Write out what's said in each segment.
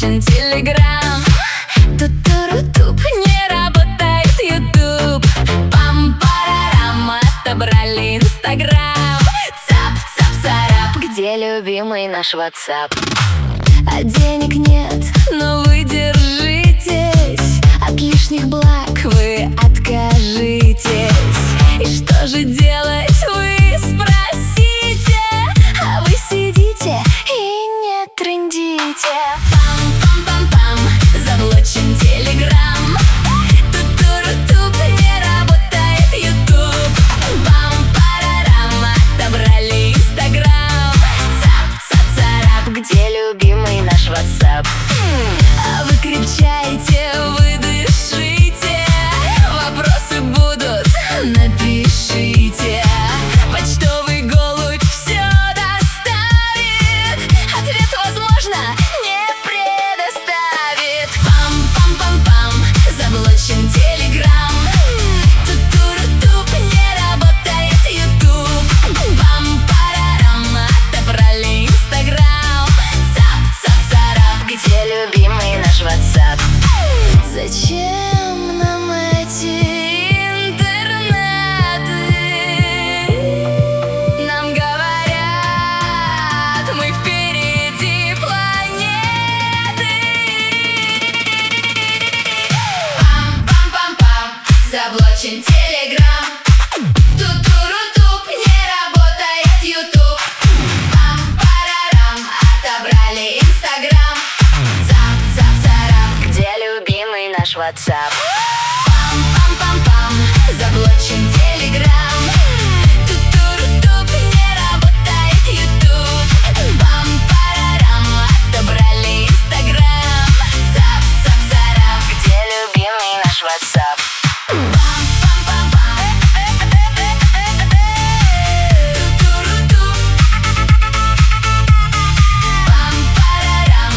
заблочен телеграм. Ту-туру-туп, не работает ютуб. Пам-парарам, отобрали инстаграм. Цап-цап-царап, где любимый наш ватсап? А денег нет, но вы держитесь. От лишних благ вы откажитесь. И что же делать, вы спросите? А вы сидите и не трындите. Пам-пам-пам-пам, заблочен телеграм. Ту-туру-туп, не работает ютуб. Пам-парарам, отобрали инстаграм. Цап-цап-царап, где любимый наш ватсап? А вы кричаете, вы дышите. Вопросы будут, напишите. Почтовый голубь все доставит. Ответ, возможно, не предоставит. Пам-пам-пам-пам, заблочен телеграм. Ту-туру-туп, не работает ютуб. Пам-парарам, отобрали инстаграм. Цап-цап-царап, где любимый наш ватсап? Зачем нам эти интернеты? Нам говорят, мы впереди планеты. Пам-пам-пам-пам, заблочен телеграм. Ту-туру-туп, не работает ютуб. Пам-парарам, отобрали инстаграм. Цап-цап-царап, где любимый наш ватсап? Пам-пам-пам-пам, заблочен телеграм. Ту-туру-туп, не работает ютуб. Пам-парарам, отобрали инстаграм. Цап-цап-царап, где любимый наш ватсап? Пам-пам-пам-пам, ту-туру-туп. Пам-парарам,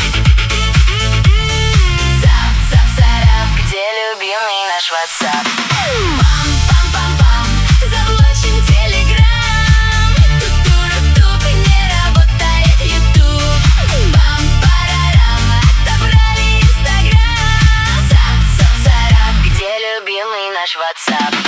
цап-цап-царап, где любимый наш ватсап? Пам-пам-пам-пам, заблочен телеграм. Ту-туру-туп, не работает ютуб. Пам-парарам, отобрали инстаграм. Цап-цап-царап, где любимый наш ватсап?